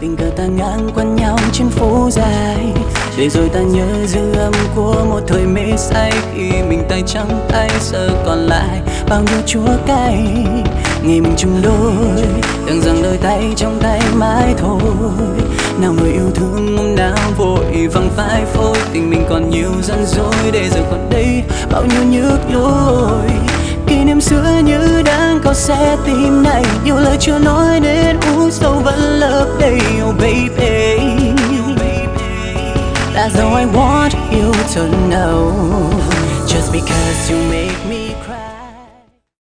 tình cờ ta ngang qua nhau trên phố dài, để rồi ta nhớ dư âm của một thời mê say. Khi mình tay trắng tay giờ còn lại bao nhiêu chúa cay. Ngày mình chung đôi tưởng rằng đôi tay trong tay mãi thôi. Nào người yêu thương hôm nào vội vắng phai phôi. Tình mình còn nhiều răn rối, để rồi còn đây bao nhiêu nhức nhối. Kỷ niệm xưa như đang có xe tim này, nhiều lời chưa nói nên u sâu vẫn lấp đầy. Oh baby, that's all I want you to know. Just because you make me cry.